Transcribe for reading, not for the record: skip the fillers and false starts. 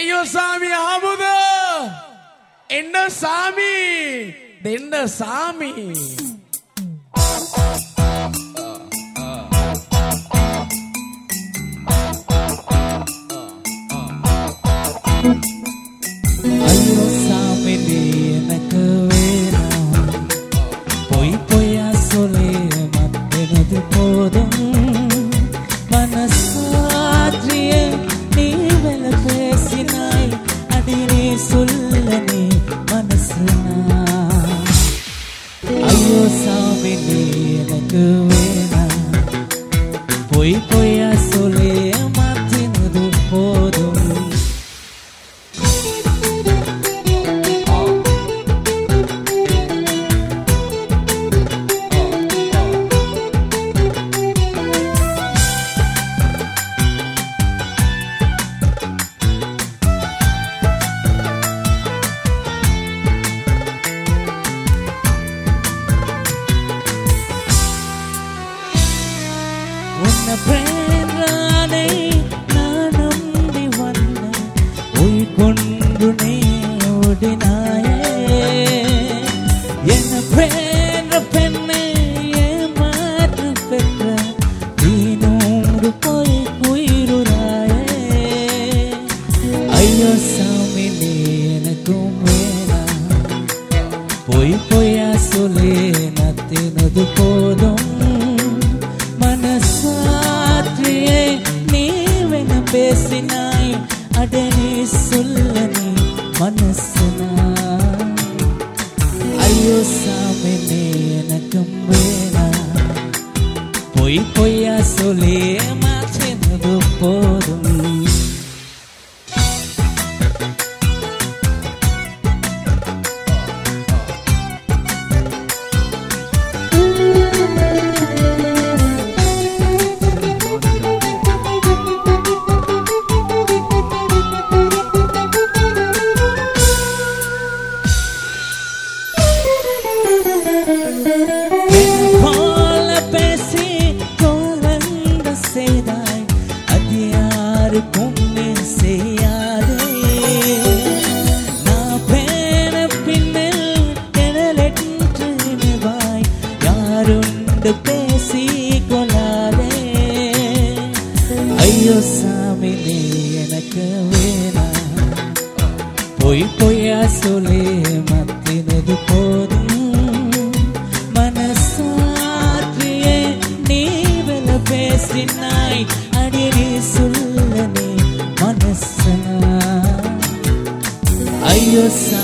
ஐயோ சாமி ஆமுத என்ன சாமி என்ன சாமி ஐயோ சாமி நீ எனக்கு வேணும் பொய் பொய்யா சொல்லி மத்தினது போதும் மனசாற்றிய நீ வெல பேசினாய் அடி நீ சொல்ல நீ மனசுனா ஐயோ சாமி நீ எனக்கு வேணும் பொய் பொய்யா சொல்லி மத்தினது போதும் உன்னை பேரானே நான் நம்பி வந்தேன் உயிர் கொண்டு நீ ஓடினாயே என்ன பேர பெண்ணை ஏமாற்று பெற்ற நீனோடு போய் உயிருராயே ஐயோ சாமி நீ எனக்கும் வேணாம் பொய் பொய்யா சொல்லி நத்தினது போதும் மனசாற்றியே நீ வென பேசினாய் அட நீ சொல்ல நீ மனசுனா ஐயோ சாமி நீ எனக்கும் வேணாம் பொய் பொய்யா சொல்லி மாற்றினது போதும் போல பேசி கோலங்க செய்தாய் அது யாருக்கும் நீ செய்யாதே நான் பேன பின்னில் எனலென்று நிவாய் யாருண்டு பேசி கொள்ளாதே ஐயோ சாமி நீ எனக்கு வேணாம் பொய் பொய்யா சொல்லி மத்தினது போதும் மனசாற்றியே நீ வெல பேசினாய் அடி நீ சொல்ல நீ மனசனா ஐயோ